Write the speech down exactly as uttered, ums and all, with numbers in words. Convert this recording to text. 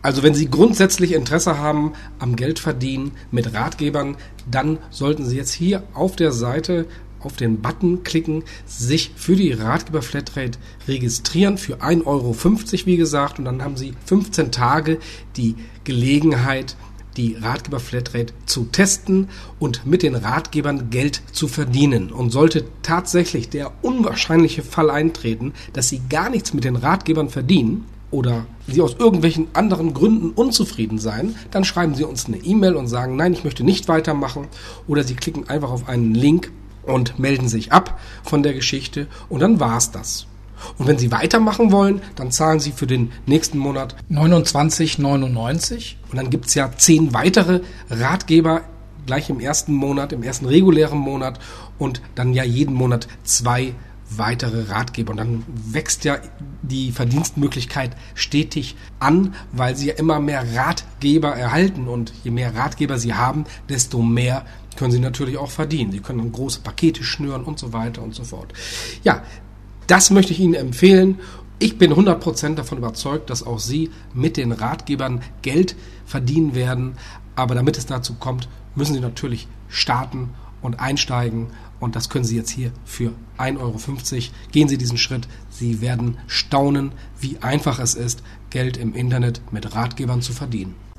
Also wenn Sie grundsätzlich Interesse haben am Geldverdienen mit Ratgebern, dann sollten Sie jetzt hier auf der Seite auf den Button klicken, sich für die Ratgeber Flatrate registrieren für ein Euro fünfzig, wie gesagt, und dann haben Sie fünfzehn Tage die Gelegenheit, die Ratgeber Flatrate zu testen und mit den Ratgebern Geld zu verdienen. Und sollte tatsächlich der unwahrscheinliche Fall eintreten, dass Sie gar nichts mit den Ratgebern verdienen oder Sie aus irgendwelchen anderen Gründen unzufrieden sein, dann schreiben Sie uns eine E-Mail und sagen, nein, ich möchte nicht weitermachen, oder Sie klicken einfach auf einen Link und melden sich ab von der Geschichte und dann war's das. Und wenn Sie weitermachen wollen, dann zahlen Sie für den nächsten Monat neunundzwanzig neunundneunzig und dann gibt's ja zehn weitere Ratgeber gleich im ersten Monat, im ersten regulären Monat und dann ja jeden Monat zwei weitere Ratgeber. Und dann wächst ja die Verdienstmöglichkeit stetig an, weil Sie ja immer mehr Ratgeber erhalten und je mehr Ratgeber Sie haben, desto mehr können Sie natürlich auch verdienen. Sie können dann große Pakete schnüren und so weiter und so fort. Ja, das möchte ich Ihnen empfehlen. Ich bin hundert Prozent davon überzeugt, dass auch Sie mit den Ratgebern Geld verdienen werden. Aber damit es dazu kommt, müssen Sie natürlich starten und einsteigen. Und das können Sie jetzt hier für ein Euro fünfzig. Gehen Sie diesen Schritt. Sie werden staunen, wie einfach es ist, Geld im Internet mit Ratgebern zu verdienen.